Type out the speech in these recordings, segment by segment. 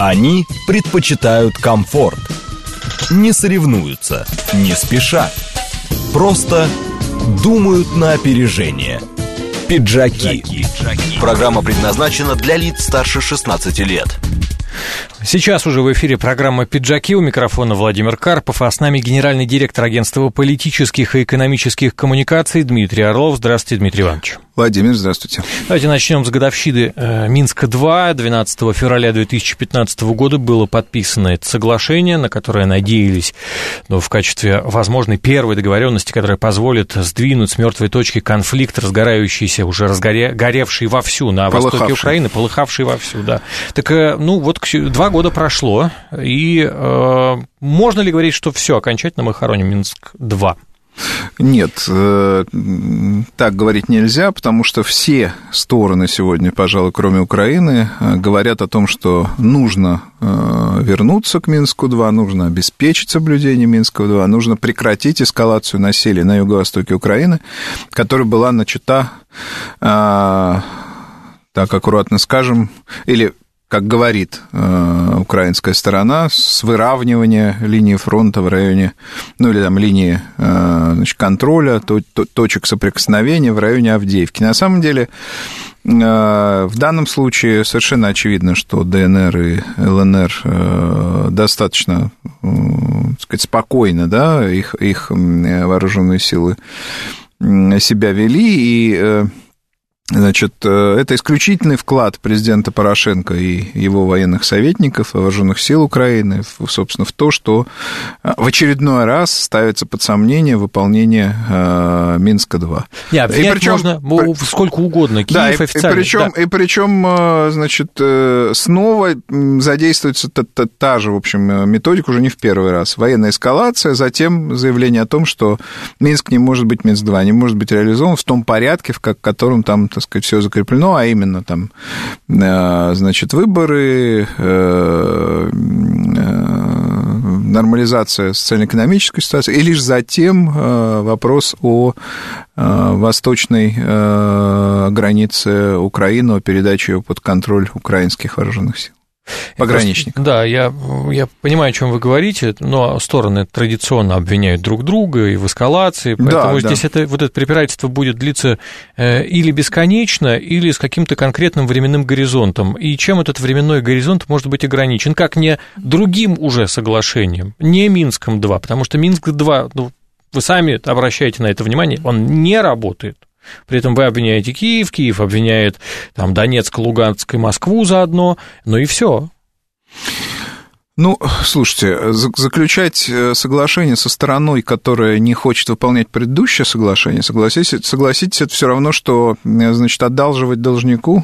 Они предпочитают комфорт. Не соревнуются, не спешат. Просто думают на опережение. Пиджаки. Программа предназначена для лиц старше 16 лет. Сейчас уже в эфире программа «Пиджаки». У микрофона Владимир Карпов, а с нами генеральный директор Агентства политических и экономических коммуникаций Дмитрий Орлов. Здравствуйте, Дмитрий Иванович. Владимир, здравствуйте. Давайте начнем с годовщины Минска-2. 12 февраля 2015 года было подписано это соглашение, на которое надеялись в качестве возможной первой договоренности, которая позволит сдвинуть с мертвой точки конфликт, разгорающийся, уже горевший вовсю на востоке Украины, полыхавший вовсю, да. Так, 2 года прошло, и можно ли говорить, что все, окончательно мы хороним Минск-2? Нет, так говорить нельзя, потому что все стороны сегодня, пожалуй, кроме Украины, говорят о том, что нужно вернуться к Минску-2, нужно обеспечить соблюдение Минска-2, нужно прекратить эскалацию насилия на юго-востоке Украины, которая была начата, так аккуратно скажем, или... как говорит украинская сторона, с выравнивания линии фронта в районе, или там линии контроля, точек соприкосновения в районе Авдеевки. На самом деле, в данном случае совершенно очевидно, что ДНР и ЛНР достаточно, так сказать, спокойно, да, их вооруженные силы себя вели, и... Значит, это исключительный вклад президента Порошенко и его военных советников, вооруженных сил Украины, собственно, в то, что в очередной раз ставится под сомнение выполнение Минска-2. Можно сколько угодно, Киев да, официально. И причем, значит, снова задействуется та же, в общем, методика уже не в первый раз. Военная эскалация, затем заявление о том, что Минск не может быть, Минск-2 не может быть реализован в том порядке, в котором там, так сказать, все закреплено, а именно там, значит, выборы, нормализация социально-экономической ситуации, и лишь затем вопрос о восточной границе Украины, о передаче ее под контроль украинских вооруженных сил. Пограничников. Да, я понимаю, о чем вы говорите, но стороны традиционно обвиняют друг друга и в эскалации, поэтому здесь это препирательство будет длиться или бесконечно, или с каким-то конкретным временным горизонтом. И чем этот временной горизонт может быть ограничен? Как не другим уже соглашением, не Минском-2, потому что Минск-2, вы сами обращаете на это внимание, он не работает. При этом вы обвиняете Киев, Киев обвиняет там, Донецк, Луганск и Москву заодно, ну и все. Ну, слушайте, заключать соглашение со стороной, которая не хочет выполнять предыдущее соглашение, согласитесь, это все равно, что, значит, одалживать должнику,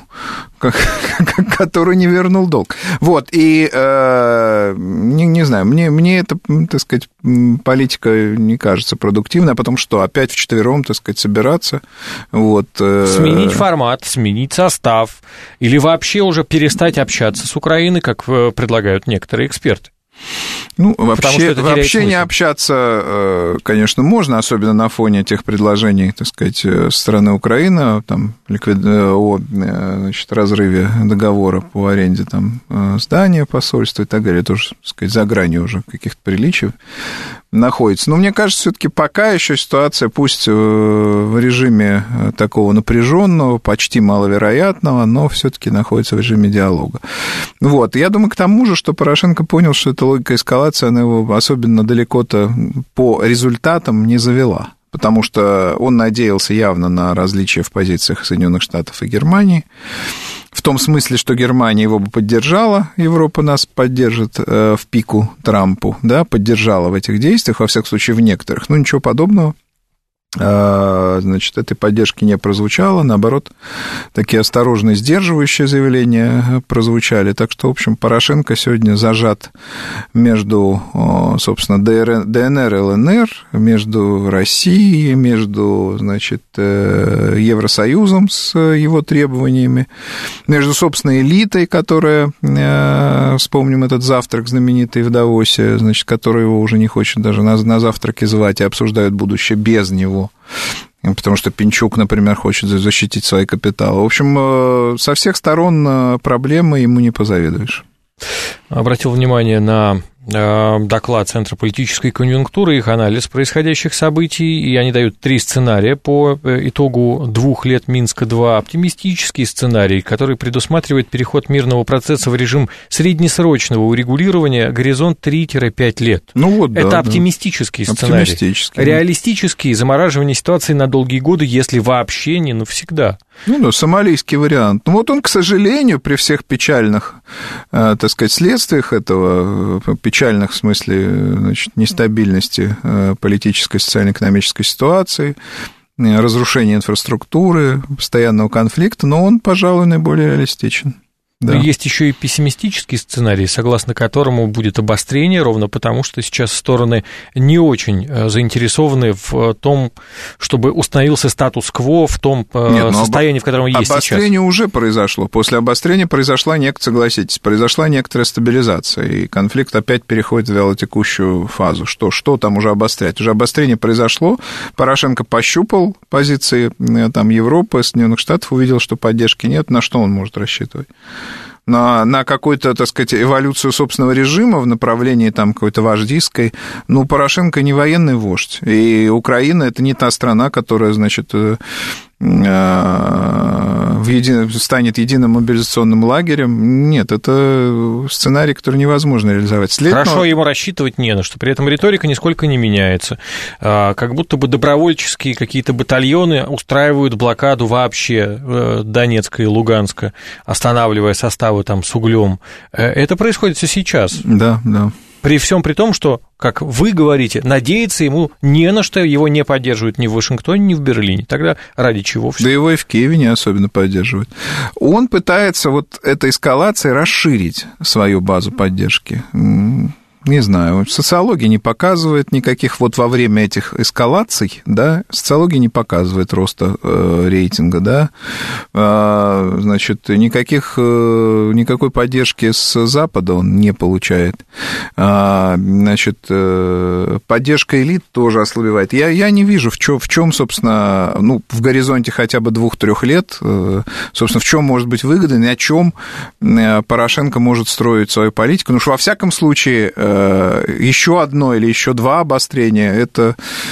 который не вернул долг. Вот, и, не знаю, мне это, так сказать, политика не кажется продуктивной, а потом что, опять вчетвером, так сказать, собираться, вот. Сменить формат, сменить состав, или вообще уже перестать общаться с Украиной, как предлагают некоторые эксперты. Ну, вообще не общаться, конечно, можно, особенно на фоне тех предложений, так сказать, со стороны Украины, там, о, значит, разрыве договора по аренде там, здания, посольства и так далее, тоже, так сказать, за гранью уже каких-то приличий находится. Но мне кажется, все-таки пока еще ситуация, пусть в режиме такого напряженного, почти маловероятного, но все-таки находится в режиме диалога. Вот. Я думаю, к тому же, что Порошенко понял, что эта логика эскалации, она его особенно далеко-то по результатам не завела. Потому что он надеялся явно на различия в позициях Соединенных Штатов и Германии. В том смысле, что Германия его бы поддержала, Европа нас поддержит в пику Трампу, да, поддержала в этих действиях, во всяком случае, в некоторых. Ну, ничего подобного. Значит, этой поддержки не прозвучало, наоборот, такие осторожные, сдерживающие заявления прозвучали. Так что, в общем, Порошенко сегодня зажат между, собственно, ДНР и ЛНР, между Россией, между, значит, Евросоюзом с его требованиями, между собственной элитой, которая, вспомним этот завтрак знаменитый в Давосе, значит, который его уже не хочет даже на завтраки звать и обсуждают будущее без него. Потому что Пинчук, например, хочет защитить свои капиталы. В общем, со всех сторон проблемы, ему не позавидуешь. обратил внимание на доклад Центра политической конъюнктуры, их анализ происходящих событий, и они дают 3 сценария по итогу 2 лет Минска-2. Оптимистический сценарий, который предусматривает переход мирного процесса в режим среднесрочного урегулирования, горизонт 3-5 лет. Ну вот, это оптимистический сценарий. Оптимистический. Реалистический — замораживание ситуации на долгие годы, если вообще не навсегда. Ну да, сомалийский вариант. Ну вот он, к сожалению, при всех печальных, так сказать, следствиях этого, печальных в смысле, значит, нестабильности политической, социально-экономической ситуации, разрушения инфраструктуры, постоянного конфликта, но он, пожалуй, наиболее реалистичен. Да. Но есть еще и пессимистический сценарий, согласно которому будет обострение, ровно потому, что сейчас стороны не очень заинтересованы в том, чтобы установился статус-кво в том состоянии, в котором есть сейчас. Обострение уже произошло. После обострения произошла некоторая стабилизация, и конфликт опять переходит в вялотекущую фазу. Что там уже обострять? Уже обострение произошло, Порошенко пощупал позиции там, Европы, Соединенных Штатов, увидел, что поддержки нет, на что он может рассчитывать? На какую-то, так сказать, эволюцию собственного режима в направлении там какой-то вождистской. Ну, Порошенко не военный вождь, и Украина — это не та страна, которая, значит, станет единым мобилизационным лагерем. Нет, это сценарий, который невозможно реализовать. Хорошо, ему рассчитывать не на что. При этом риторика нисколько не меняется. Как будто бы добровольческие какие-то батальоны устраивают блокаду вообще Донецка и Луганска, останавливая составы там с углем. Это происходит все сейчас. Да, да. При всем при том, что, как вы говорите, надеяться ему не на что, его не поддерживают ни в Вашингтоне, ни в Берлине. Тогда ради чего все? Да его и в Киеве не особенно поддерживают. Он пытается вот этой эскалацией расширить свою базу поддержки. Не знаю, социология не показывает никаких, вот во время этих эскалаций, да, социология не показывает роста рейтинга, да, значит, никакой поддержки с Запада он не получает, значит, поддержка элит тоже ослабевает. Я не вижу, в чем, собственно, ну, в горизонте хотя бы 2-3 лет, собственно, в чем может быть выгода, и о чем Порошенко может строить свою политику, ну, что во всяком случае еще одно или еще 2 обострения, это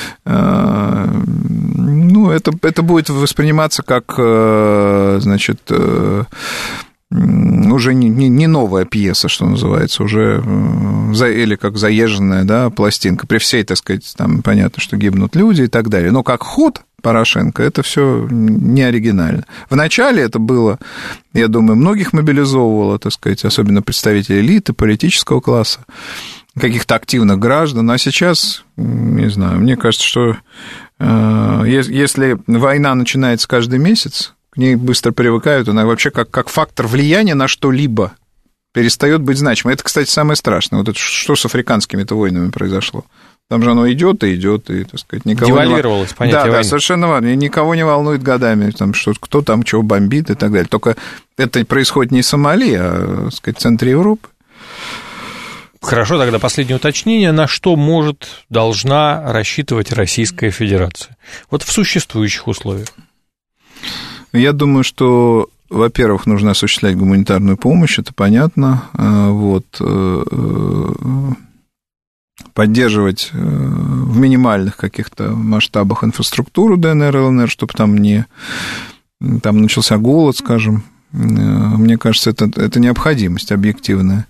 будет восприниматься как, значит, уже не новая пьеса, что называется, уже или как заезженная, да, пластинка. При всей, так сказать, там понятно, что гибнут люди и так далее. Но как ход Порошенко, это все не оригинально. Вначале это было, я думаю, многих мобилизовывало, так сказать, особенно представителей элиты, политического класса, каких-то активных граждан, а сейчас, не знаю, мне кажется, что если война начинается каждый месяц, к ней быстро привыкают, она вообще как фактор влияния на что-либо перестает быть значимой. Это, кстати, самое страшное. Вот это что с африканскими-то войнами произошло? Там же оно идет, и, так сказать, никого девальвировалось понятие войны. Да, совершенно верно. Никого не волнует годами, там, что, кто там чего бомбит и так далее. Только это происходит не в Сомали, а, так сказать, в центре Европы. Хорошо, тогда последнее уточнение. На что должна рассчитывать Российская Федерация? Вот в существующих условиях. Я думаю, что, во-первых, нужно осуществлять гуманитарную помощь, это понятно. Вот. Поддерживать в минимальных каких-то масштабах инфраструктуру ДНР, ЛНР, чтобы там начался голод, скажем. Мне кажется, это необходимость объективная.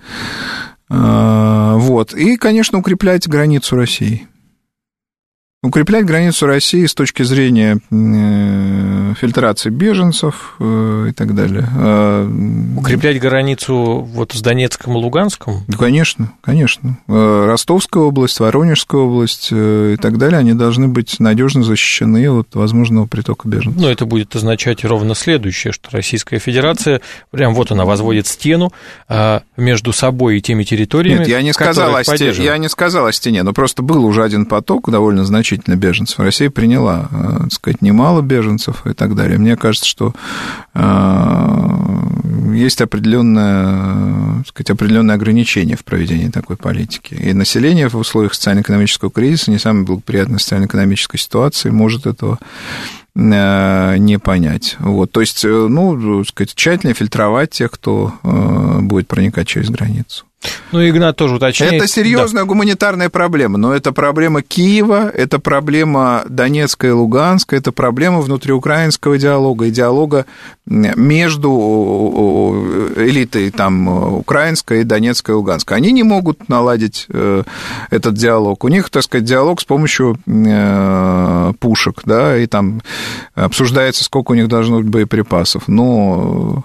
Вот. И, конечно, укреплять границу России. Укреплять границу России с точки зрения фильтрации беженцев и так далее. Укреплять границу вот с Донецком и Луганском? Да, конечно, конечно. Ростовская область, Воронежская область и так далее, они должны быть надежно защищены от возможного притока беженцев. Но это будет означать ровно следующее, что Российская Федерация, прям вот она возводит стену между собой и теми территориями, Нет, я не сказал о стене, но просто был уже один поток довольно значительный беженцев. Россия приняла, так сказать, немало беженцев и так далее. Мне кажется, что есть определенное ограничение в проведении такой политики. И население в условиях социально-экономического кризиса, не самой благоприятной социально-экономической ситуации, может этого не понять. Вот, то есть, ну, сказать, тщательно фильтровать тех, кто будет проникать через границу. Ну, Игнат тоже уточняет. Это серьезная гуманитарная проблема, но это проблема Киева, это проблема Донецка и Луганска, это проблема внутриукраинского диалога и диалога между элитой там, украинской, Донецкой и Луганской. Они не могут наладить этот диалог. У них, так сказать, диалог с помощью пушек, да, и там обсуждается, сколько у них должно быть боеприпасов. Но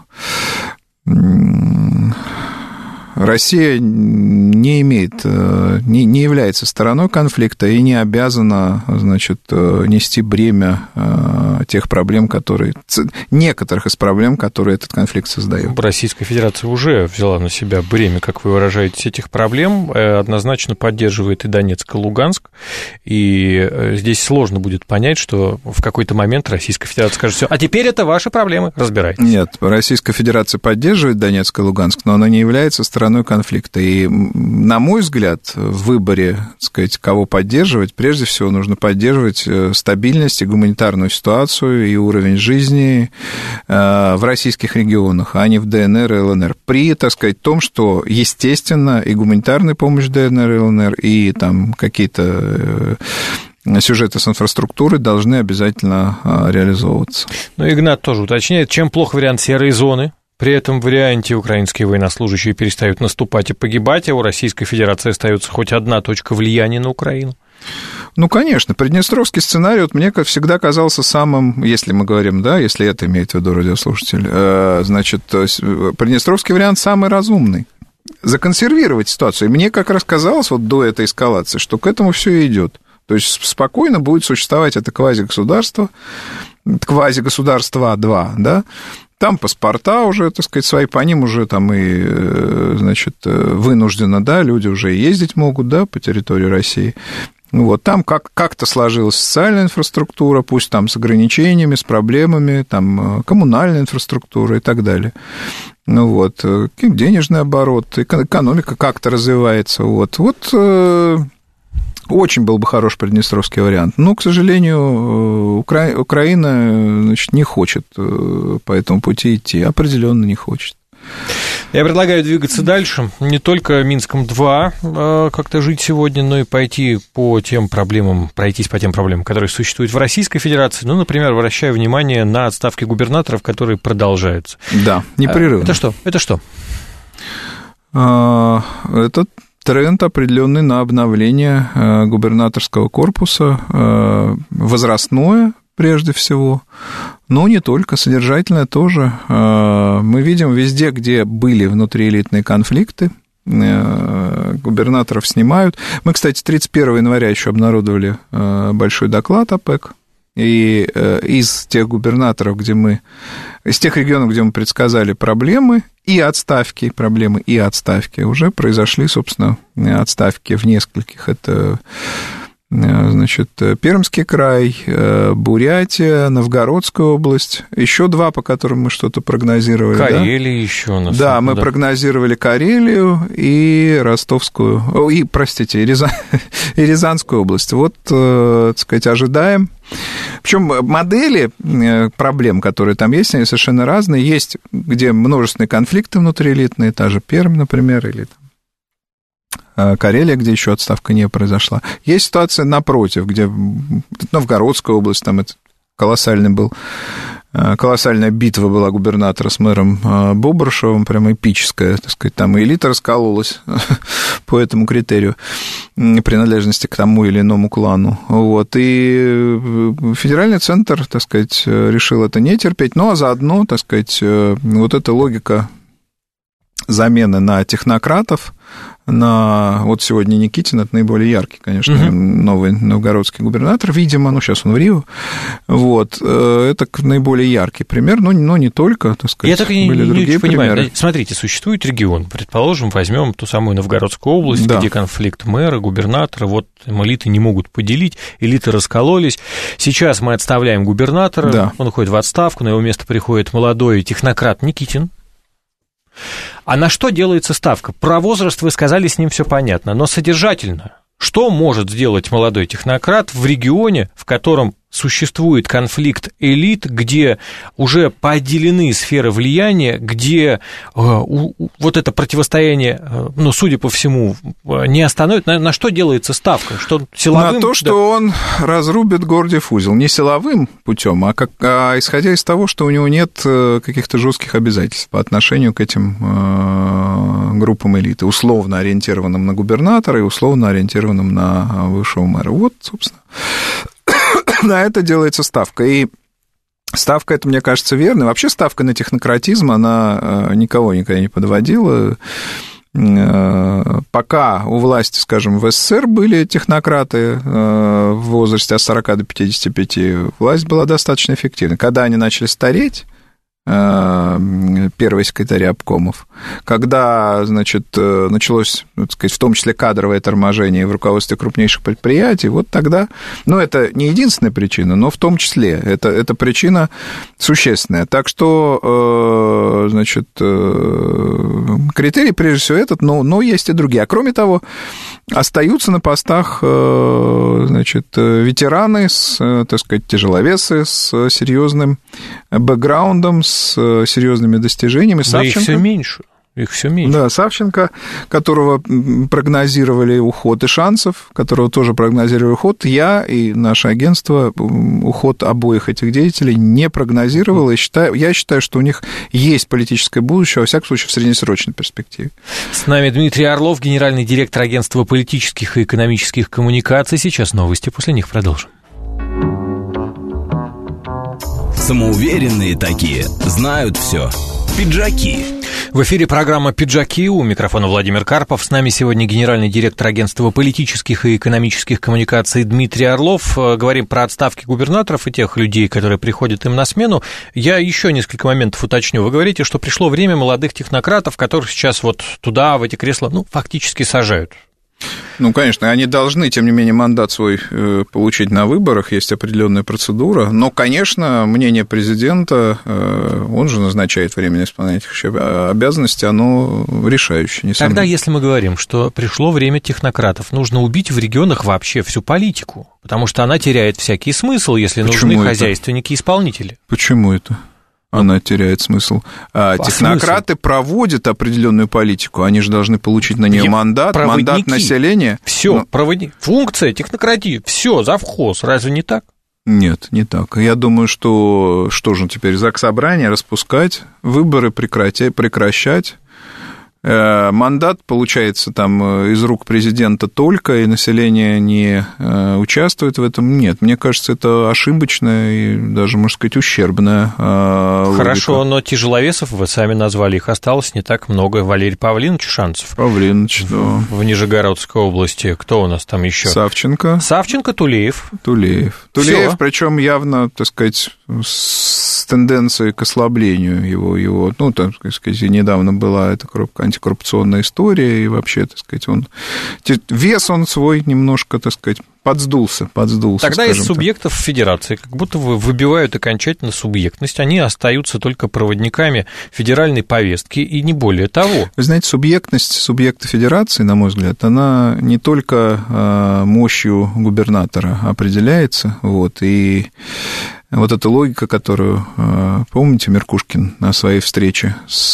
Россия не имеет, не является стороной конфликта и не обязана, значит, нести бремя тех проблем, которые, некоторых из проблем, которые этот конфликт создает. Российская Федерация уже взяла на себя бремя, как вы выражаетесь, этих проблем, однозначно поддерживает и Донецк, и Луганск, и здесь сложно будет понять, что в какой-то момент Российская Федерация скажет: все, а теперь это ваши проблемы, разбирайтесь. Нет, Российская Федерация поддерживает Донецк и Луганск, но она не является стороной конфликта. И, на мой взгляд, в выборе, так сказать, кого поддерживать, прежде всего нужно поддерживать стабильность и гуманитарную ситуацию и уровень жизни в российских регионах, а не в ДНР и ЛНР. При, так сказать, том, что, естественно, и гуманитарная помощь ДНР и ЛНР, и там какие-то сюжеты с инфраструктурой должны обязательно реализовываться. Ну, Игнат тоже уточняет, чем плох вариант серой зоны. При этом варианте украинские военнослужащие перестают наступать и погибать, а у Российской Федерации остается хоть одна точка влияния на Украину. Ну, конечно, приднестровский сценарий вот мне всегда казался самым, если мы говорим, да, если это имеет в виду радиослушатель, значит, приднестровский вариант самый разумный. Законсервировать ситуацию. И мне как раз казалось вот до этой эскалации, что к этому все и идет. То есть спокойно будет существовать это квазигосударство 2, да. Там паспорта уже, так сказать, свои, по ним уже там и, значит, вынужденно, да, люди уже ездить могут, да, по территории России. Вот, там как-то сложилась социальная инфраструктура, пусть там с ограничениями, с проблемами, там коммунальная инфраструктура и так далее. Ну вот, денежный оборот, экономика как-то развивается, вот. Очень был бы хороший приднестровский вариант. Но, к сожалению, Украина, значит, не хочет по этому пути идти. Определенно не хочет. Я предлагаю двигаться дальше. Не только Минском-2 как-то жить сегодня, но и пройтись по тем проблемам, которые существуют в Российской Федерации. Ну, например, обращаю внимание на отставки губернаторов, которые продолжаются. Да, непрерывно. Это что? Это тренд определенный на обновление губернаторского корпуса, возрастное прежде всего, но не только, содержательное тоже. Мы видим везде, где были внутриэлитные конфликты, губернаторов снимают. Мы, кстати, 31 января еще обнародовали большой доклад ОПЕК, и из тех губернаторов, из тех регионов, где мы предсказали проблемы и отставки, уже произошли, собственно, отставки в нескольких. Это, значит, Пермский край, Бурятия, Новгородская область, еще 2, по которым мы что-то прогнозировали. Карелия, да? Еще у нас. Да, мы прогнозировали Карелию и Ростовскую, и Рязанскую область. Вот, так сказать, ожидаем. Причем модели проблем, которые там есть, они совершенно разные. Есть, где множественные конфликты внутриэлитные, та же Пермь, например, или там Карелия, где еще отставка не произошла. Есть ситуация напротив, где Новгородская область, там это колоссальная битва была губернатора с мэром Бобрышевым, прямо эпическая, так сказать, там и элита раскололась по этому критерию принадлежности к тому или иному клану. Вот, и федеральный центр, так сказать, решил это не терпеть, ну, а заодно, так сказать, вот эта логика замены на технократов, вот сегодня Никитин, это наиболее яркий, конечно, новый новгородский губернатор, видимо, сейчас он в Рио, вот, это наиболее яркий пример, но не только, так сказать, были другие примеры. Да, смотрите, существует регион, предположим, возьмем ту самую Новгородскую область, да, где конфликт мэра, губернатора, вот элиты не могут поделить, элиты раскололись, сейчас мы отставляем губернатора, да, он уходит в отставку, на его место приходит молодой технократ Никитин. А на что делается ставка? Про возраст вы сказали, с ним все понятно, но содержательно. Что может сделать молодой технократ в регионе, в котором существует конфликт элит, где уже поотделены сферы влияния, где вот это противостояние, ну, судя по всему, не остановит. На что делается ставка? Что силовым? На то, что он разрубит Гордиев узел. Не силовым путем, а исходя из того, что у него нет каких-то жестких обязательств по отношению к этим группам элиты, условно ориентированным на губернатора и условно ориентированным на высшего мэра. Вот, собственно, на это делается ставка. И ставка, это, мне кажется, верно. Вообще ставка на технократизм, она никого никогда не подводила. Пока у власти, скажем, в СССР были технократы в возрасте от 40 до 55, власть была достаточно эффективна. Когда они начали стареть, первые секретари обкомов, когда, значит, началось, так сказать, в том числе кадровое торможение в руководстве крупнейших предприятий, вот тогда, ну, это не единственная причина, но в том числе это причина существенная. Так что, значит, критерий, прежде всего, этот, но есть и другие. А кроме того, остаются на постах, значит, ветераны, так сказать, тяжеловесы с серьезным бэкграундом, с серьезными достижениями. Но их все меньше. Их все меньше. Да, Савченко, которого прогнозировали уход и Шанцев, которого тоже прогнозировали уход, я и наше агентство уход обоих этих деятелей не прогнозировало. Я считаю, что у них есть политическое будущее, во всяком случае, в среднесрочной перспективе. С нами Дмитрий Орлов, генеральный директор агентства политических и экономических коммуникаций. Сейчас новости, после них продолжим. Самоуверенные такие, знают все. Пиджаки. В эфире программа «Пиджаки», у микрофона Владимир Карпов. С нами сегодня генеральный директор агентства политических и экономических коммуникаций Дмитрий Орлов. Говорим про отставки губернаторов и тех людей, которые приходят им на смену. Я еще несколько моментов уточню. Вы говорите, что пришло время молодых технократов, которых сейчас вот туда, в эти кресла, ну, фактически сажают. Ну, конечно, они должны, тем не менее, мандат свой получить на выборах, есть определенная процедура, но, конечно, мнение президента, он же назначает временно исполняющих обязанности, оно решающее, несомненно. Тогда, если мы говорим, что пришло время технократов, нужно убить в регионах вообще всю политику, потому что она теряет всякий смысл, если нужны хозяйственники и исполнители. Почему это? Она теряет смысл. Технократы проводят определенную политику, они же должны получить на нее мандат населения. Все, функция технократии, все, завхоз, разве не так? Нет, не так. Я думаю, что же теперь, заксобрание распускать, выборы прекращать. Мандат получается там из рук президента только, и население не участвует в этом. Нет, мне кажется, это ошибочная и даже, можно сказать, ущербная логика. Хорошо, но тяжеловесов вы сами назвали, их осталось не так много. Валерий Павлинович Шанцев. Павлинович, да. В Нижегородской области. Кто у нас там еще? Савченко, Тулеев, причем явно, так сказать, с тенденцией к ослаблению его, ну, так сказать, недавно была эта антикоррупционная история, и вообще, так сказать, вес он свой немножко, так сказать, подсдулся. Тогда из субъектов федерации как будто выбивают окончательно субъектность, они остаются только проводниками федеральной повестки, и не более того. Вы знаете, субъектность субъекта федерации, на мой взгляд, она не только мощью губернатора определяется, и вот эта логика, которую, помните, Меркушкин на своей встрече с,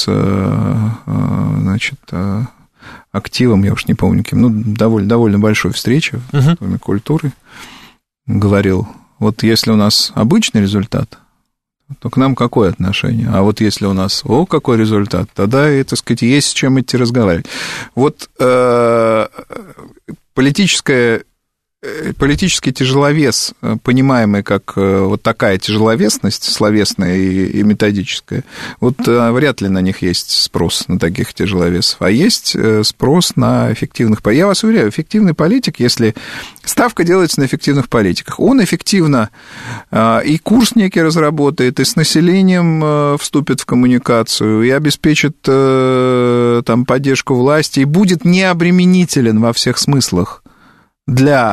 значит, активом, я уж не помню кем, довольно большой встрече в Доме культуры, говорил, вот если у нас обычный результат, то к нам какое отношение? А вот если у нас, какой результат, тогда, так сказать, есть с чем идти разговаривать. Вот политический тяжеловес, понимаемый как вот такая тяжеловесность, словесная и методическая, вряд ли на них есть спрос, на таких тяжеловесов, а есть спрос на эффективных политиков. Я вас уверяю, эффективный политик, если ставка делается на эффективных политиках, он эффективно и курс некий разработает, и с населением вступит в коммуникацию, и обеспечит там поддержку власти, и будет необременителен во всех смыслах для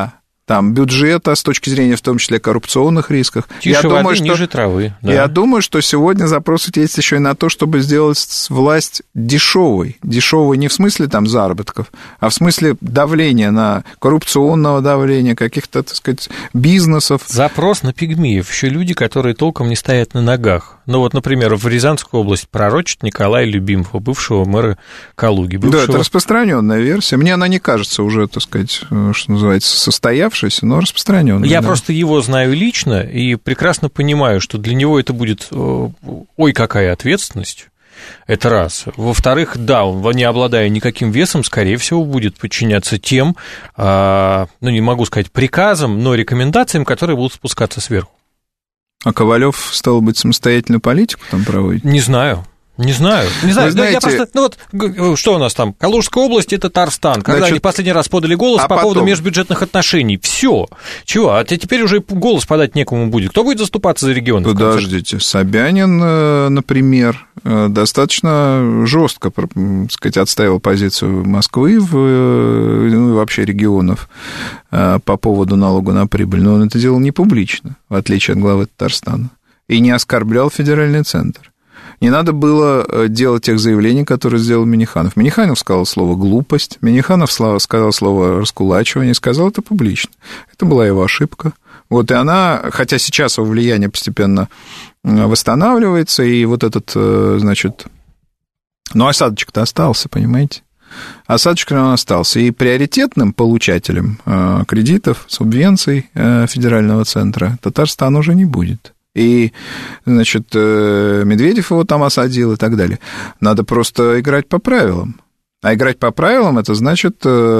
там, бюджета, с точки зрения, в том числе, коррупционных рисков. Тише воды, ниже травы. Да. Я думаю, что сегодня запрос есть еще и на то, чтобы сделать власть дешевой. Дешевой не в смысле там заработков, а в смысле давления, коррупционного давления, каких-то, так сказать, бизнесов. Запрос на пигмеев. Еще люди, которые толком не стоят на ногах. Ну вот, например, в Рязанскую область пророчит Николая Любимова, бывшего мэра Калуги. Да, это распространенная версия. Мне она не кажется уже, так сказать, что называется, состоявшейся, но распространенная. Я просто его знаю лично и прекрасно понимаю, что для него это будет, ой, какая ответственность. Это раз. Во-вторых, да, он, не обладая никаким весом, скорее всего, будет подчиняться тем, не могу сказать приказам, но рекомендациям, которые будут спускаться сверху. А Ковалев, стало быть, самостоятельную политику там проводит? Не знаю. Знаете... Я просто, что у нас там? Калужская область – это Татарстан. Когда они последний раз подали голос по поводу межбюджетных отношений. Все. Чего? А теперь уже голос подать некому будет. Кто будет заступаться за регион? Подождите. Собянин, например, достаточно жестко, так сказать, отстаивал позицию Москвы и вообще регионов по поводу налога на прибыль. Но он это делал не публично, в отличие от главы Татарстана. И не оскорблял федеральный центр. Не надо было делать тех заявлений, которые сделал Минниханов. Минниханов сказал слово «глупость», Минниханов сказал слово «раскулачивание», сказал это публично. Это была его ошибка. Вот, и она, хотя сейчас его влияние постепенно восстанавливается, и вот этот, значит... Но осадочек-то остался, понимаете? Осадочек он остался. И приоритетным получателем кредитов, субвенций федерального центра Татарстан уже не будет. И, значит, Медведев его там осадил и так далее. Надо просто играть по правилам. А играть по правилам – это значит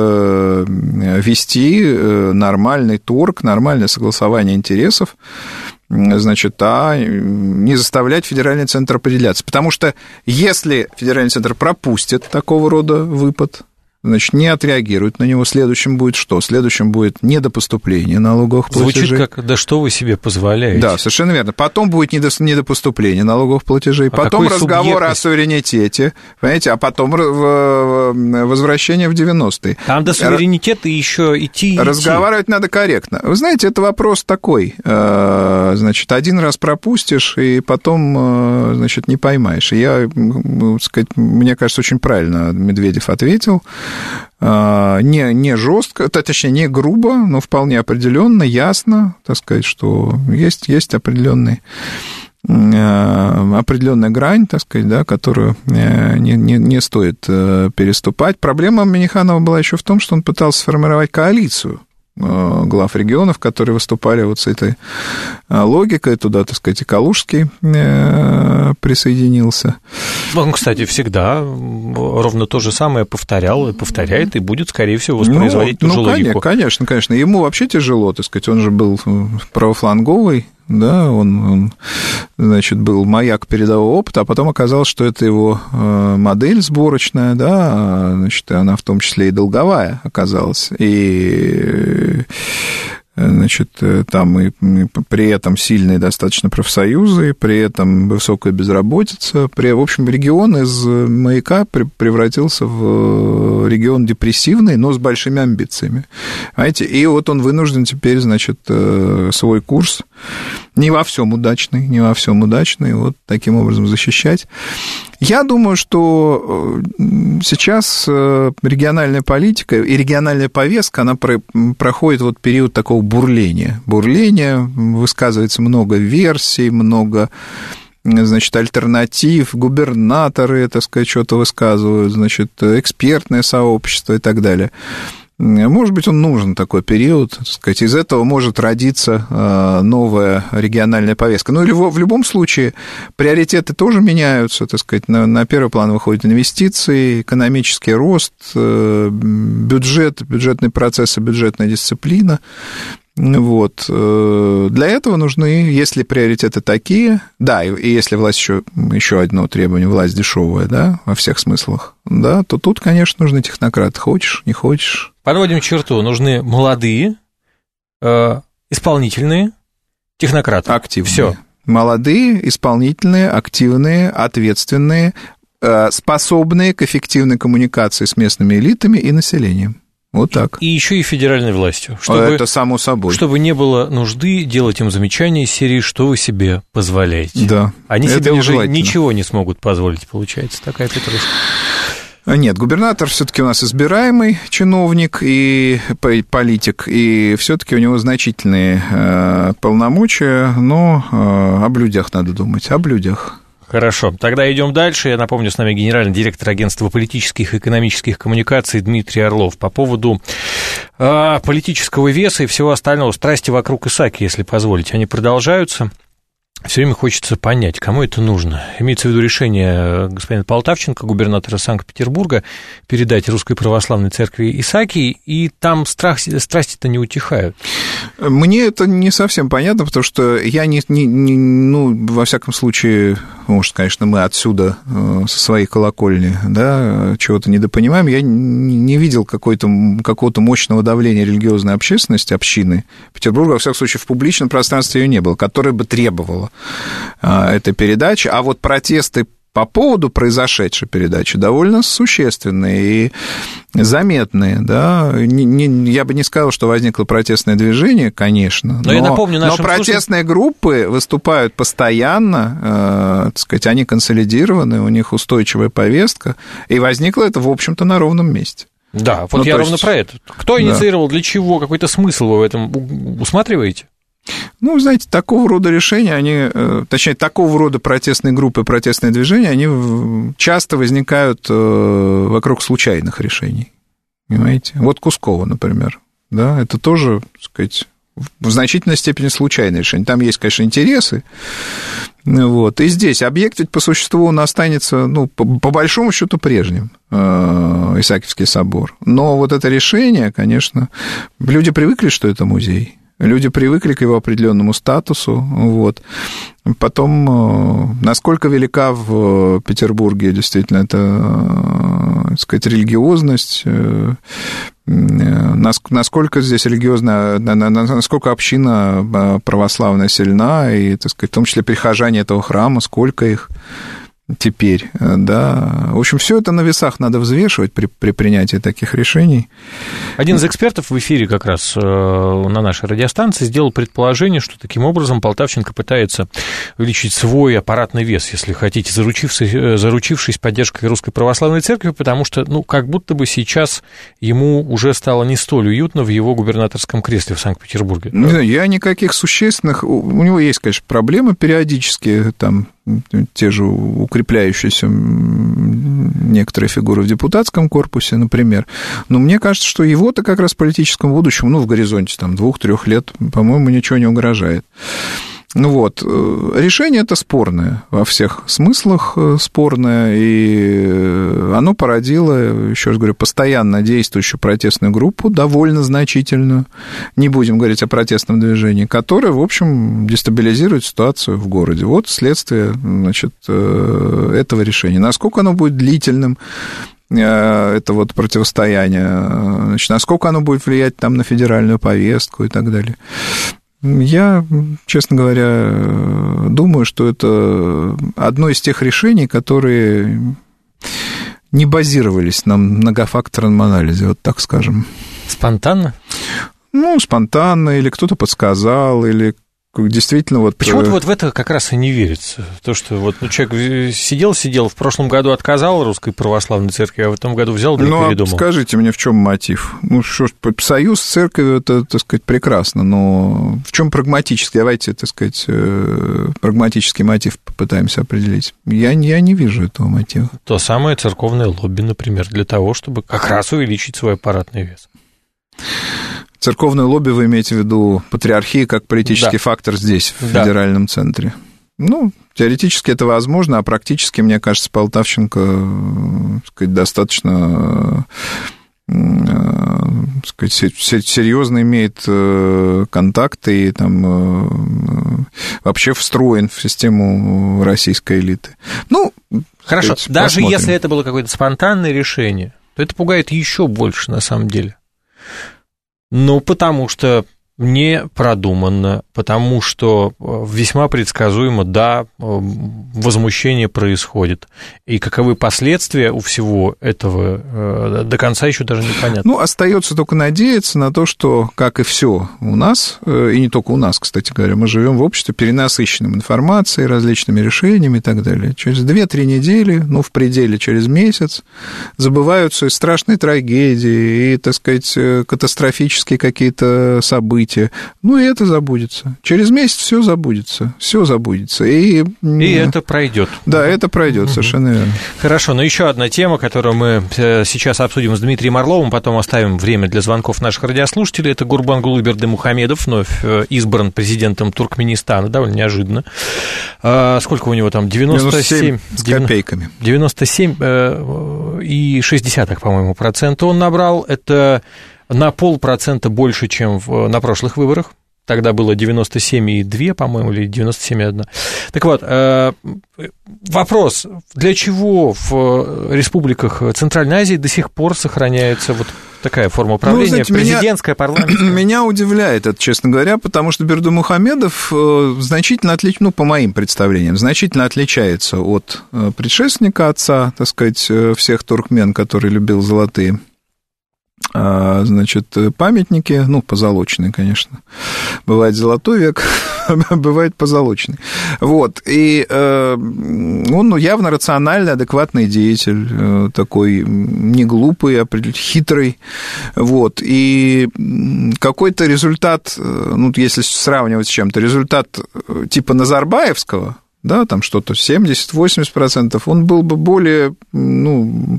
вести нормальный торг, нормальное согласование интересов, значит, не заставлять федеральный центр определяться. Потому что если федеральный центр пропустит такого рода выпад, значит, не отреагирует на него, следующим будет что? Следующим будет недопоступление налоговых платежей. Звучит как, да что вы себе позволяете. Да, совершенно верно. Потом будет недопоступление налоговых платежей, потом разговоры о суверенитете, понимаете, а потом возвращение в 90-е. Там до суверенитета еще идти. Разговаривать надо корректно. Вы знаете, это вопрос такой, значит, один раз пропустишь, и потом, значит, не поймаешь. И я, так сказать, мне кажется, очень правильно Медведев ответил. Не жестко, точнее, не грубо, но вполне определенно, ясно, так сказать, что есть определенная грань, так сказать, да, которую не стоит переступать. Проблема Минниханова была еще в том, что он пытался сформировать коалицию глав регионов, которые выступали вот с этой логикой, туда, так сказать, и Калужский присоединился. Он, кстати, всегда ровно то же самое повторял и повторяет, и будет, скорее всего, воспроизводить ту же логику. Конечно. Ему вообще тяжело, так сказать, он же был правофланговый, да, он, значит, был маяк передового опыта, а потом оказалось, что это его модель сборочная, да, значит, она в том числе и долговая оказалась, и, значит, там и при этом сильные достаточно профсоюзы, при этом высокая безработица, в общем, регион из маяка превратился в регион депрессивный, но с большими амбициями, понимаете, и вот он вынужден теперь, значит, свой курс не во всем удачный, вот таким образом защищать. Я думаю, что сейчас региональная политика и региональная повестка, она проходит вот период такого бурления. Высказывается много версий, много, значит, альтернатив, губернаторы, так сказать, что-то высказывают, значит, экспертное сообщество и так далее. Может быть, он нужен такой период, так сказать, из этого может родиться новая региональная повестка. Ну, или в любом случае приоритеты тоже меняются, так сказать, на первый план выходят инвестиции, экономический рост, бюджетные процессы, бюджетная дисциплина. Вот. Для этого нужны, если приоритеты такие, да, и если власть еще одно требование, власть дешевая, да, во всех смыслах, да, то тут, конечно, нужны технократы, хочешь, не хочешь. Подводим черту, нужны молодые, исполнительные технократы. Активные. Все. Молодые, исполнительные, активные, ответственные, способные к эффективной коммуникации с местными элитами и населением. Вот так. И еще и федеральной властью. Это само собой. Чтобы не было нужды делать им замечания из серии «Что вы себе позволяете?». Да. Они себе уже ничего не смогут позволить, получается, такая петрушка. Нет, губернатор все-таки у нас избираемый чиновник и политик, и все-таки у него значительные полномочия, но об людях надо думать, об людях. Хорошо, тогда идем дальше. Я напомню, с нами генеральный директор агентства политических и экономических коммуникаций Дмитрий Орлов. По поводу политического веса и всего остального, страсти вокруг Исааки, если позволите, они продолжаются. Все время хочется понять, кому это нужно. Имеется в виду решение господина Полтавченко, губернатора Санкт-Петербурга, передать Русской Православной Церкви Исаакий, и там страсти-то не утихают. Мне это не совсем понятно, потому что я во всяком случае, может, конечно, мы отсюда, со своей колокольни, да, чего-то недопонимаем, я не видел какого-то мощного давления религиозной общественности, общины Петербурга, во всяком случае, в публичном пространстве ее не было, которое бы требовало этой передачи, а вот протесты по поводу произошедшей передачи довольно существенные и заметные, да, я бы не сказал, что возникло протестное движение, конечно, но я напомню, но протестные группы выступают постоянно, так сказать, они консолидированы, у них устойчивая повестка, и возникло это, в общем-то, на ровном месте. Да, вот я ровно про это. Кто инициировал, для чего, какой-то смысл вы в этом усматриваете? Ну, знаете, такого рода решения, такого рода протестные группы, протестные движения, они часто возникают вокруг случайных решений, понимаете? Вот Кускова, например, да, это тоже, так сказать, в значительной степени случайное решение. Там есть, конечно, интересы, вот, и здесь объект ведь по существу он останется, по большому счету прежним, Исаакиевский собор, но вот это решение, конечно, люди привыкли, что это музей. Люди привыкли к его определенному статусу. Вот. Потом, насколько велика в Петербурге действительно эта, так сказать, религиозность, насколько здесь религиозная, насколько община православная сильна, и, так сказать, в том числе прихожане этого храма, сколько их теперь, да. В общем, все это на весах надо взвешивать при принятии таких решений. Один из экспертов в эфире как раз на нашей радиостанции сделал предположение, что таким образом Полтавченко пытается увеличить свой аппаратный вес, если хотите, заручившись поддержкой Русской Православной Церкви, потому что, как будто бы сейчас ему уже стало не столь уютно в его губернаторском кресле в Санкт-Петербурге. Я никаких существенных... У него есть, конечно, проблемы периодически, там, те же укрепляющиеся некоторые фигуры в депутатском корпусе, например. Но мне кажется, что его-то как раз в политическом будущем, в горизонте там 2-3 лет, по-моему, ничего не угрожает. Вот. Решение это спорное, во всех смыслах спорное, и оно породило, еще раз говорю, постоянно действующую протестную группу, довольно значительную, не будем говорить о протестном движении, которая, в общем, дестабилизирует ситуацию в городе. Вот следствие, значит, этого решения. Насколько оно будет длительным, это вот противостояние, значит, насколько оно будет влиять там на федеральную повестку и так далее. Я, честно говоря, думаю, что это одно из тех решений, которые не базировались на многофакторном анализе, вот так скажем. Спонтанно? Спонтанно, или кто-то подсказал, или действительно вот... Почему-то вот в это как раз и не верится. То, что вот человек сидел, в прошлом году отказал Русской Православной Церкви, а в этом году взял и передумал. Скажите мне, в чем мотив? Что ж, союз с церковью, это, так сказать, прекрасно, но в чем прагматический? Давайте, так сказать, прагматический мотив попытаемся определить. Я не вижу этого мотива. То самое церковное лобби, например, для того, чтобы как раз увеличить свой аппаратный вес. Церковное лобби вы имеете в виду патриархии как политический фактор здесь, в федеральном центре? Теоретически это возможно, а практически, мне кажется, Полтавченко, так сказать, достаточно, так сказать, серьезно имеет контакты и там вообще встроен в систему российской элиты. Хорошо, сказать, даже посмотрим. Если это было какое-то спонтанное решение, то это пугает еще больше на самом деле. Потому что не продуманно, потому что весьма предсказуемо, да, возмущение происходит. И каковы последствия у всего этого, до конца еще даже непонятно. Ну, остается только надеяться на то, что, как и все у нас, и не только у нас, кстати говоря, мы живем в обществе перенасыщенным информацией, различными решениями и так далее. Через 2-3 недели, ну, в пределе через месяц, забываются и страшные трагедии, и, так сказать, катастрофические какие-то события. Ну, и это забудется. Через месяц все забудется. И это пройдет. Да, это пройдет, совершенно верно. Хорошо, но еще одна тема, которую мы сейчас обсудим с Дмитрием Орловым, потом оставим время для звонков наших радиослушателей. Это Гурбангулы Бердымухамедов, вновь избран президентом Туркменистана, довольно неожиданно. Сколько у него там? 97 с копейками. 97,6, по-моему, процента он набрал. Это на 0,5% больше, чем на прошлых выборах. Тогда было 97,2, по-моему, или 97,1. Так вот, вопрос, для чего в республиках Центральной Азии до сих пор сохраняется вот такая форма управления, президентская, парламентская? Меня удивляет это, честно говоря, потому что Бердымухамедов значительно отличается, ну, по моим представлениям, значительно отличается от предшественника отца, так сказать, всех туркмен, который любил золотые, значит, памятники, ну, позолоченные, конечно. Бывает золотой век, бывает позолоченный. Вот, и он, ну, явно рациональный, адекватный деятель, такой не глупый, а хитрый, вот, и какой-то результат, ну, если сравнивать с чем-то, результат типа Назарбаевского, да, там что-то 70-80%, он был бы более, ну...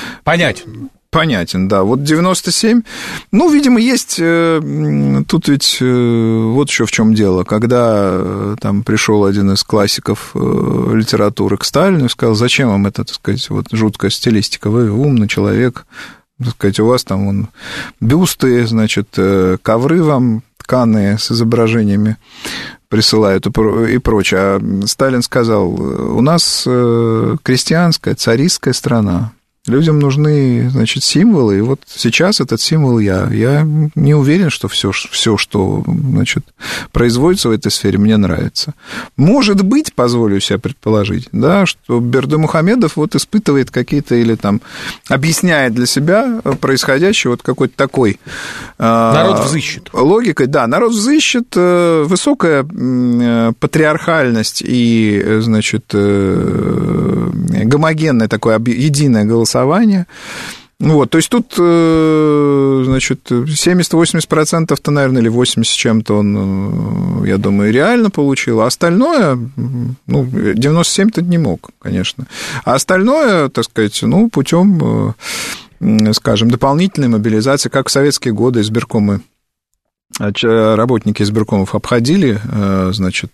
Понятен, да. Вот 97, ну, видимо, есть, тут ведь вот еще в чем дело, когда там пришел один из классиков литературы к Сталину и сказал, зачем вам это, так сказать, вот жуткая стилистика, вы умный человек, так сказать, у вас там вон бюсты, значит, ковры вам тканые с изображениями присылают и прочее. А Сталин сказал, у нас крестьянская, царистская страна. Людям нужны, значит, символы, и вот сейчас этот символ я. Я не уверен, что все, что, значит, производится в этой сфере, мне нравится. Может быть, позволю себе предположить, да, что Бердымухамедов вот испытывает какие-то или там объясняет для себя происходящее вот какой-то такой... Народ взыщет. Логикой, да, народ взыщет, высокая патриархальность и, значит, гомогенное такое единое голосование. Вот, то есть тут, значит, 70-80%-то, наверное, или 80% с чем-то он, я думаю, реально получил, а остальное, ну, 97-то не мог, конечно, а остальное, так сказать, ну, путем, скажем, дополнительной мобилизации, как в советские годы избиркомы, работники избиркомов обходили, значит,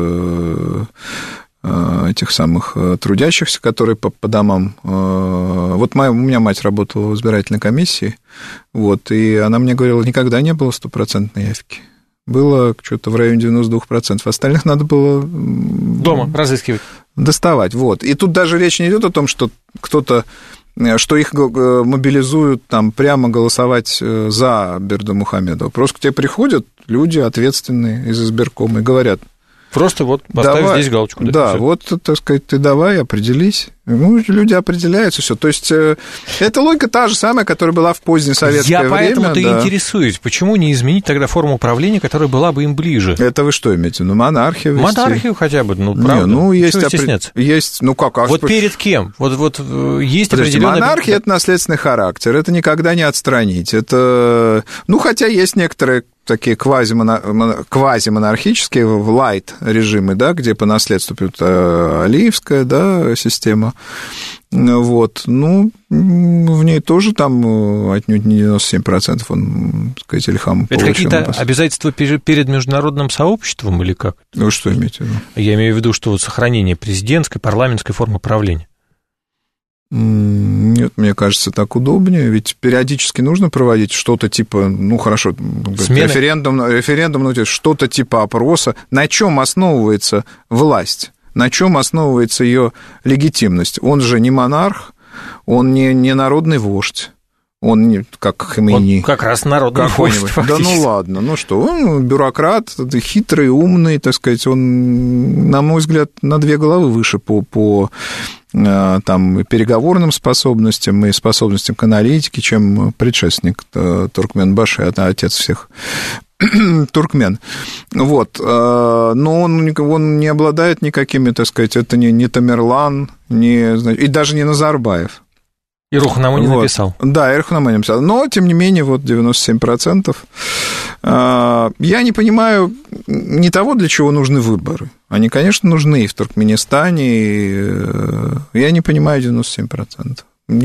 этих самых трудящихся, которые по домам. Вот у меня мать работала в избирательной комиссии, вот, и она мне говорила, никогда не было 100% явки. Было что-то в районе 92%. Остальных надо было... Дома разыскивать. Доставать, вот. И тут даже речь не идет о том, что кто-то, что их мобилизуют там прямо голосовать за Бердымухамедова. Просто к тебе приходят люди ответственные из избиркома и говорят, просто вот поставь давай, здесь галочку. Да, вот, так сказать, ты давай, определись. Ну, люди определяются, все. То есть, эта логика та же самая, которая была в позднее советское время. Я поэтому-то и интересуюсь, почему не изменить тогда форму управления, которая была бы им ближе? Это вы что имеете? Ну, монархию вести. Монархию хотя бы, ну, правда. Не, ну, есть, ну, как? Вот перед кем? Вот есть определенная... Монархия – это наследственный характер, это никогда не отстранить. Это, ну, хотя есть некоторые такие квазимонархические лайт-режимы, да, где по наследству Алиевская, да, система. Вот, ну, в ней тоже там отнюдь не 97%, он, так сказать, Ильхам получил. Это какие-то обязательства перед международным сообществом или как? Вы что имеете в виду? Я имею в виду, что вот сохранение президентской, парламентской формы правления. Нет, мне кажется, так удобнее, ведь периодически нужно проводить что-то типа, ну, хорошо, референдум, ну, что-то типа опроса. На чем основывается власть? На чем основывается ее легитимность? Он же не монарх, он не народный вождь, Он не как Хомейни. Он как раз народный вождь, Да ну ладно, ну что, он бюрократ, хитрый, умный, так сказать, он, на мой взгляд, на 2 головы выше по там, переговорным способностям и способностям к аналитике, чем предшественник Туркменбаши, отец всех туркмен. Вот. Но он не обладает никакими, так сказать, это не Тамерлан, и даже не Назарбаев. И Рухнаму не написал. Да, и Рухнаму не написал. Но, тем не менее, вот 97%. Я не понимаю не того, для чего нужны выборы. Они, конечно, нужны и в Туркменистане. Я не понимаю 97%.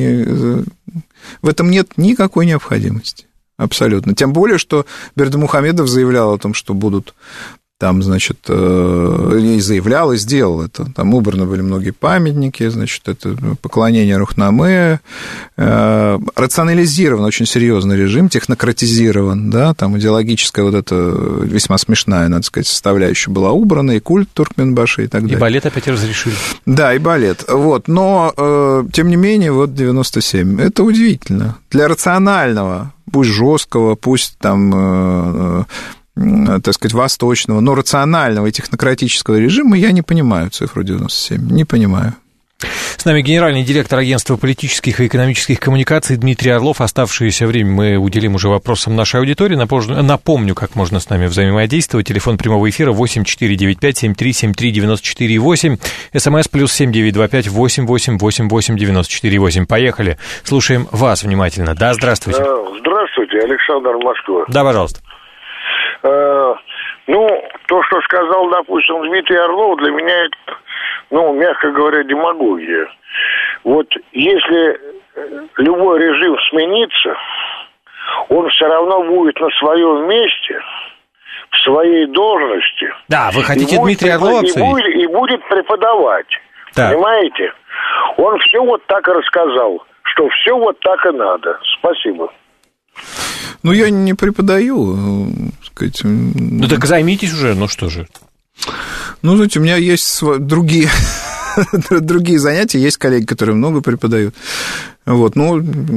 В этом нет никакой необходимости. Абсолютно. Тем более, что Бердымухамедов заявлял о том, что будут там, значит, и заявлял, и сделал это. Там убраны были многие памятники, значит, это поклонение Рухнаме, рационализирован очень серьезный режим, технократизирован, да, там идеологическая вот эта весьма смешная, надо сказать, составляющая была убрана, и культ Туркменбаши и так далее. И балет опять разрешили. Да, и балет. Вот, но, тем не менее, вот 97. Это удивительно. Для рационального, пусть жесткого, пусть там... так сказать, восточного, но рационального и технократического режима, я не понимаю цифру 97, не понимаю. С нами генеральный директор агентства политических и экономических коммуникаций Дмитрий Орлов. Оставшееся время мы уделим уже вопросам нашей аудитории. Напомню, как можно с нами взаимодействовать. Телефон прямого эфира 8495-7373-94-8. СМС +7 925 8888 94 8. Поехали. Слушаем вас внимательно. Да, здравствуйте. Здравствуйте, Александр, Москва. Да, пожалуйста. Ну, то, что сказал, допустим, Дмитрий Орлов, для меня это, ну, мягко говоря, демагогия. Вот если любой режим сменится, он все равно будет на своем месте, в своей должности. Да, вы хотите Дмитрия Орлова обсудить? И будет преподавать. Да. Понимаете? Он все вот так и рассказал, что все вот так и надо. Спасибо. Ну, я не преподаю, так сказать. Ну, так займитесь уже, ну что же. Ну, знаете, у меня есть другие занятия, есть коллеги, которые много преподают. Вот, ну,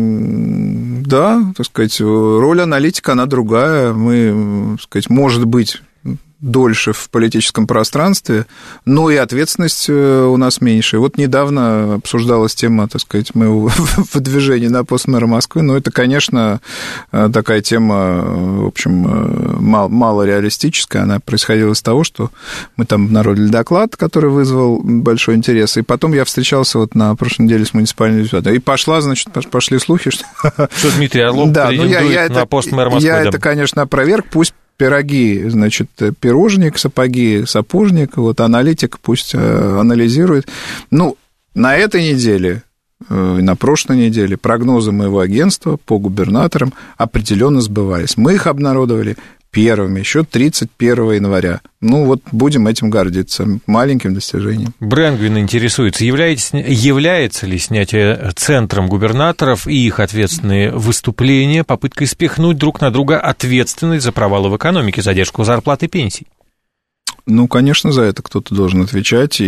да, так сказать, роль аналитика, она другая. Мы, так сказать, может быть, дольше в политическом пространстве, но и ответственность у нас меньше. Вот недавно обсуждалась тема, так сказать, моего выдвижения на пост мэра Москвы, но это, конечно, такая тема, в общем, мало реалистическая. Она происходила из того, что мы там обнародовали доклад, который вызвал большой интерес, и потом я встречался вот на прошлой неделе с муниципальным депутатом, и пошли слухи, что Дмитрий Орлов претендует на пост мэра Москвы. Я это, конечно, опроверг, пусть пироги, значит, пирожник, сапоги, сапожник, вот аналитик пусть анализирует. Ну, на этой неделе и на прошлой неделе прогнозы моего агентства по губернаторам определенно сбывались. Мы их обнародовали первыми, еще 31 января. Ну, вот будем этим гордиться, маленьким достижением. Брэнгвин интересуется, является ли снятие центром губернаторов и их ответственные выступления попыткой спихнуть друг на друга ответственность за провалы в экономике, задержку зарплат и пенсий? Ну, конечно, за это кто-то должен отвечать,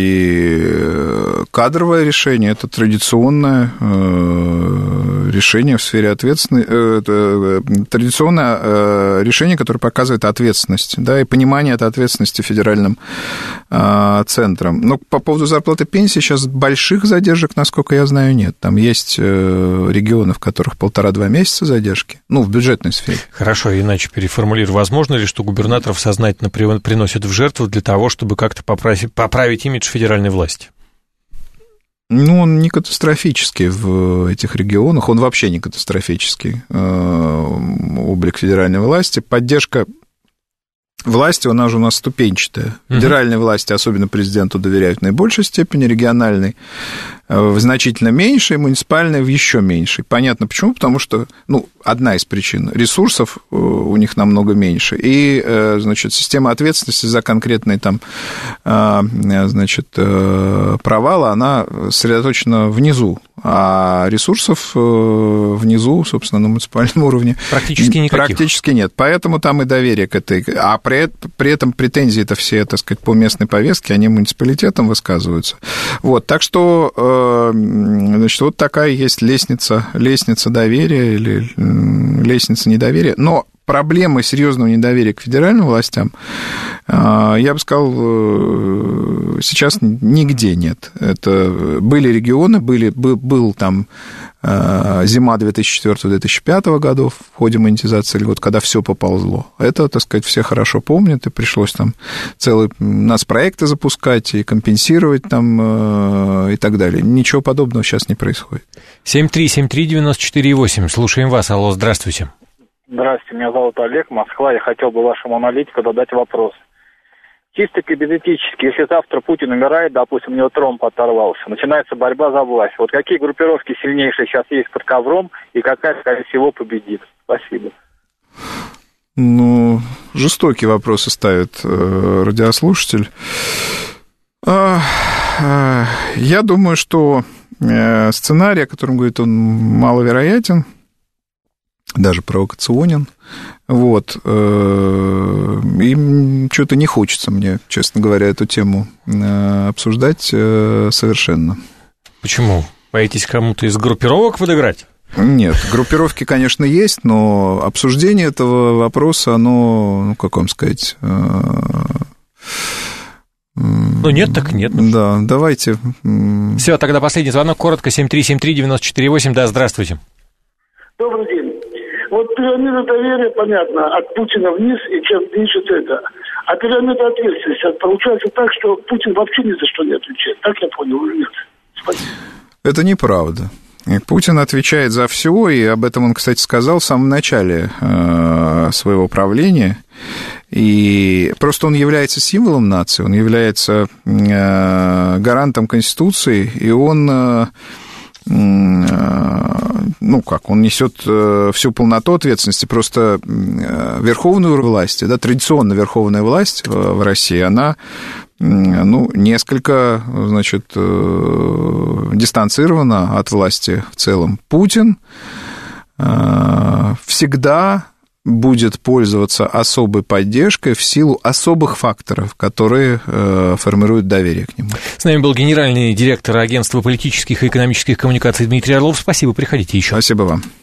и кадровое решение – это традиционное решение в сфере ответственности, традиционное решение, которое показывает ответственность, да, и понимание этой ответственности федеральным центром. Но по поводу зарплаты и пенсии сейчас больших задержек, насколько я знаю, нет. Там есть регионы, в которых 1,5-2 месяца задержки, ну, в бюджетной сфере. Хорошо, иначе переформулирую. Возможно ли, что губернаторов сознательно приносят в жертву для того, чтобы как-то поправить имидж федеральной власти? Ну, он не катастрофический в этих регионах, он вообще не катастрофический, облик федеральной власти. Поддержка власти, она же у нас ступенчатая. Федеральной власти, особенно президенту, доверяют в наибольшей степени, региональной в значительно меньшей, муниципальной в еще меньшей. Понятно почему, потому что, ну, одна из причин, ресурсов у них намного меньше, и, значит, система ответственности за конкретные там, значит, провалы, она сосредоточена внизу, А ресурсов внизу, собственно, на муниципальном уровне практически никаких. Практически нет. Поэтому там и доверие к этой... А при этом претензии-то все, так сказать, по местной повестке, они муниципалитетам высказываются. Вот, так что, значит, вот такая есть лестница доверия или лестница недоверия. Но проблемы серьезного недоверия к федеральным властям, я бы сказал, сейчас нигде нет. Это были регионы, был там зима 2004-2005 годов в ходе монетизации льгот, когда все поползло. Это, так сказать, все хорошо помнят, и пришлось там целые нацпроекты запускать и компенсировать там и так далее. Ничего подобного сейчас не происходит. 7373948. Слушаем вас. Алло, здравствуйте. Здравствуйте, меня зовут Олег, Москва. Я хотел бы вашему аналитику задать вопрос. Чисто гипотетически, если завтра Путин умирает, допустим, у него тромб оторвался, начинается борьба за власть. Вот какие группировки сильнейшие сейчас есть под ковром, и какая, скорее всего, победит? Спасибо. Ну, жестокие вопросы ставит радиослушатель. Я думаю, что сценарий, о котором говорит он, маловероятен, даже провокационен. Вот. И что-то не хочется мне, честно говоря, эту тему обсуждать совершенно. Почему? Боитесь кому-то из группировок подыграть? Нет, группировки, конечно, есть, но обсуждение этого вопроса, оно, ну, как вам сказать... Ну, нет, так нет. Да, давайте... Все, тогда последний звонок, коротко, 7373948, да, здравствуйте. Добрый день. Вот пирамида доверия, понятно, от Путина вниз, и чем ниже это. А пирамида ответственности получается так, что Путин вообще ни за что не отвечает. Так я понял или нет? Спасибо. Это неправда. Путин отвечает за все, и об этом он, кстати, сказал в самом начале своего правления. И просто он является символом нации, он является гарантом Конституции, и он... ну, как, он несет всю полноту ответственности, просто верховную власть, да, традиционно верховная власть в России, она, ну, несколько, значит, дистанцирована от власти в целом. Путин всегда будет пользоваться особой поддержкой в силу особых факторов, которые формируют доверие к нему. С нами был генеральный директор Агентства политических и экономических коммуникаций Дмитрий Орлов. Спасибо, приходите еще. Спасибо вам.